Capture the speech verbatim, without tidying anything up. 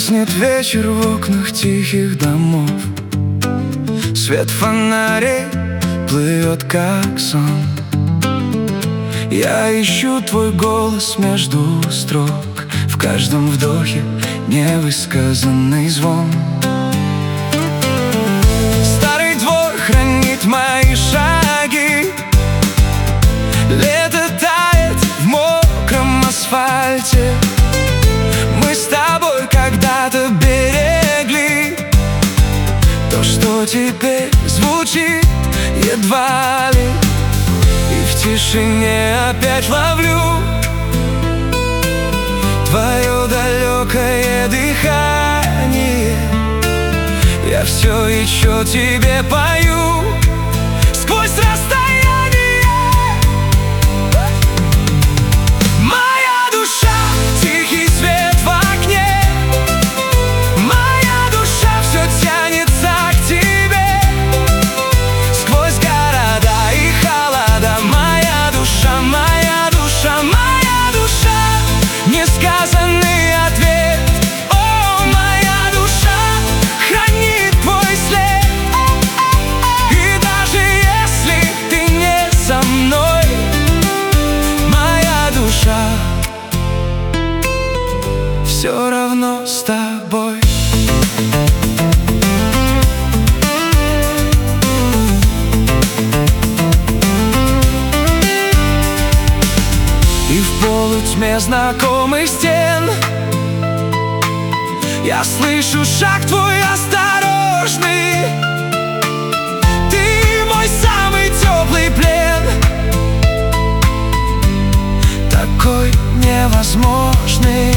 Гаснет вечер в окнах тихих домов, свет фонарей плывет как сон. Я ищу твой голос между строк, в каждом вдохе невысказанный звон. Старый двор хранит мои шаги, лето тает в мокром асфальте. Мы с тобой когда-то берегли то, что теперь звучит едва ли. И в тишине опять ловлю твое далекое дыхание. Я все еще тебе пою сквозь расстояние. Моя душа, тихий свет в окне, моя душа все тянется к тебе. Сквозь города и холода, моя душа, моя душа, моя душа, несказанный ответ. О, моя душа хранит твой след. И даже если ты не со мной, моя душа все равно с тобой. И в полутьме знакомых стен я слышу шаг твой осторожный. Ты мой самый теплый плен, такой невозможный.